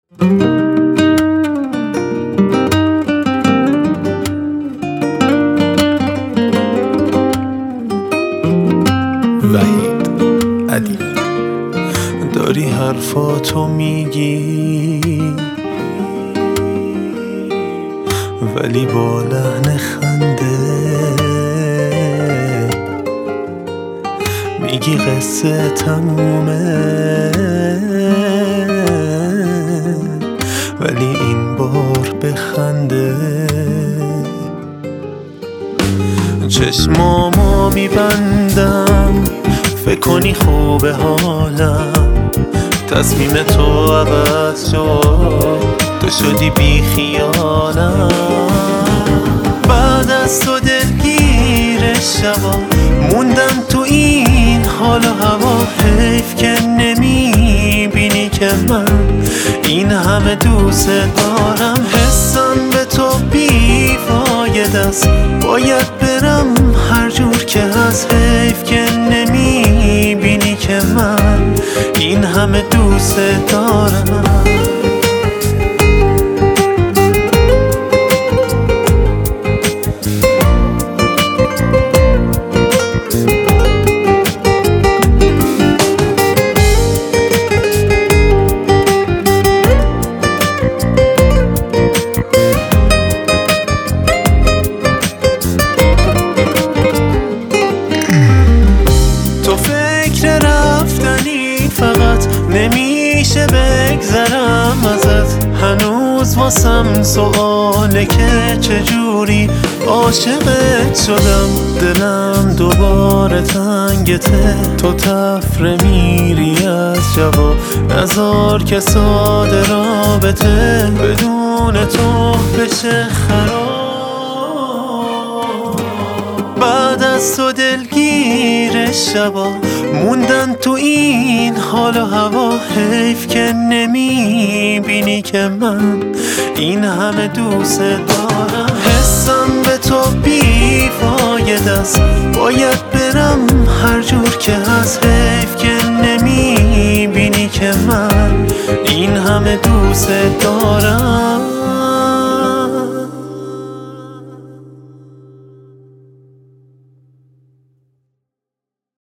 وحید عدی. داری حرفاتو میگی ولی با لحن خنده میگی قصه تمومه، ولی این بار بخنده. چشمامو میبندم فکر کنی خوبه حالم، تصمیم تو عوض شد، تو شدی بی خیالم. بعد از تو دلگیر شبا موندم تو این حال و هوا، حیف که نمیبینی که من این همه دوست دارم. حسم به تو بیفایده است، باید برم هر جور که هست. حیف که نمیبینی که من این همه دوست دارم. نمیشه بگذرم ازت، هنوز واسم سواله که چجوری عاشقت شدم. دلم دوباره تنگته، تو تفره میری از جواب. نذار که ساده رابطه بدون تو بشه خراب. بعد از تو دلگیر شبا موندن تو این حال و هوا، حیف که نمیبینی که من این همه دوست دارم. حسم به تو بیفایده است، باید برم هر جور که هست. حیف که نمیبینی که من این همه دوست دارم.